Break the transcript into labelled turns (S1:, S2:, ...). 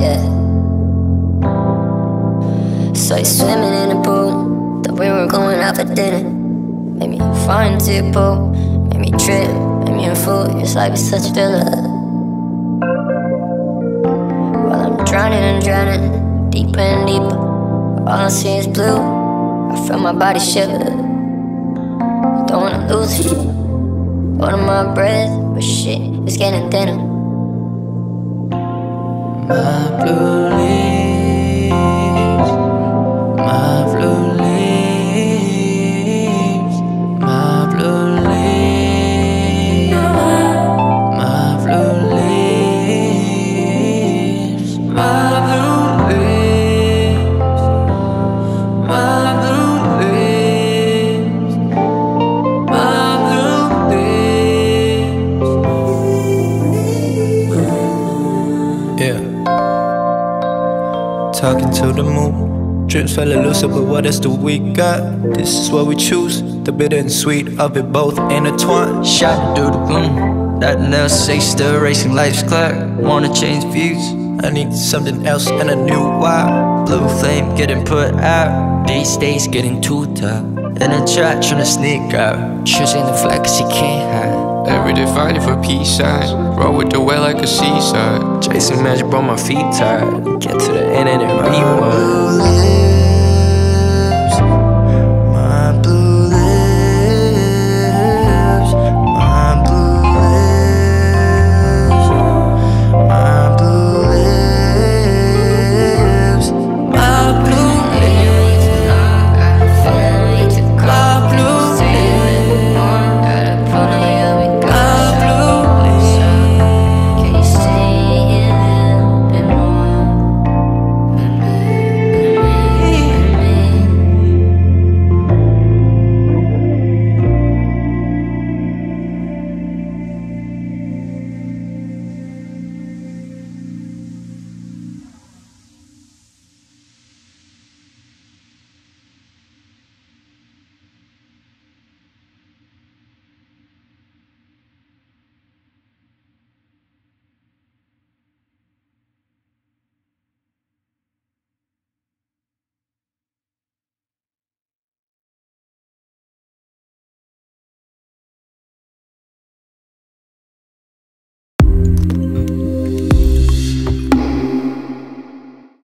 S1: yeah. So you swimming in the pool, thought we were going out for dinner. Made me fall into your pool, made me trip, made me a fool. Your life is such a thriller. While I'm drowning and drowning, deeper and deeper, all I see is blue. I feel my body shiver. Don't wanna lose you, holding my breath, but shit, it's getting thinner.
S2: My blue leaves, my blue leaves, my blue leaves, my blue leaves, my blue leaves, my blue leaves, my blue leaves. Yeah. Talking to the moon, drips fell elusive, but what else do we got? This is what we choose, the bitter and sweet of it both intertwined. Shot through the gloom, nothing else safe, still racing life's clock. Wanna change views, I need something else and a new vibe. Blue flame getting put out, these days getting too tough. In a trap trying to sneak out, choosing the flag cause you can't hide.
S3: Every day fighting for peace signs, roll with the whale like a seaside.
S2: Chasing magic, brought my feet tired. Get to the end and then rewind.